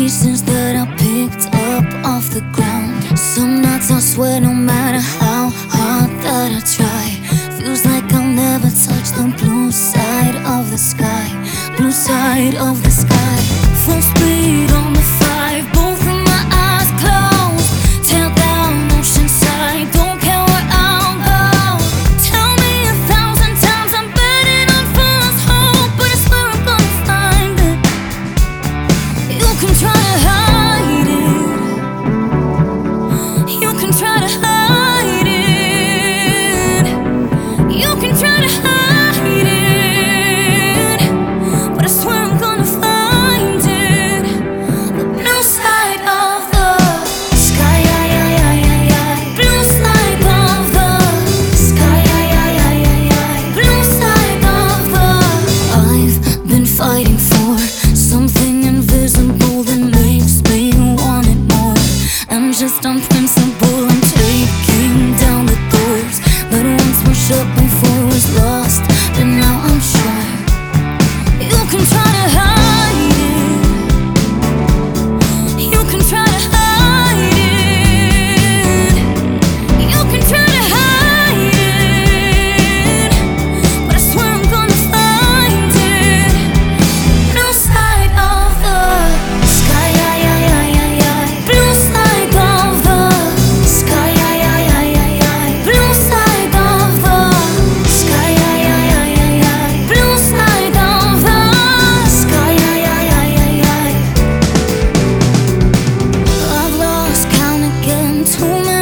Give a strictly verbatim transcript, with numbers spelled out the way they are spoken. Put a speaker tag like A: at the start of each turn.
A: pieces that I picked up off the ground. Some nights I swear no matter how hard that I try, feels like I'll never touch the blue side of the sky. Blue side of the sky. Full speed on the five, both of my eyes closed. Tail down, ocean side, don't care where I'll go. Tell me a thousand times I'm betting on false hope, but I swear I'm gonna find it. You can try to hide it. You can try to hide it. You can try to hide it, but I swear I'm gonna find it. The blue side of the sky, yeah, yeah, yeah, yeah, yeah. Blue side of the sky, yeah, yeah, yeah, yeah, yeah. Blue side of the. I've been fighting for something invisible that makes me want it more. I'm just unprincipled, I'm taking down the doors that once were shut before I was lost, but now I'm sure. You can try to hide it. You can try to hide it. You can try to hide it, but I swear I'm gonna find it. Blue side of the sky, yeah, yeah, yeah, yeah, yeah. Blue side of the sky, yeah, yeah, yeah, yeah, yeah. Blue side of the sky, yeah, yeah, yeah, yeah, yeah. Blue side of the sky, yeah, yeah, yeah, yeah, yeah. I've lost count again, too many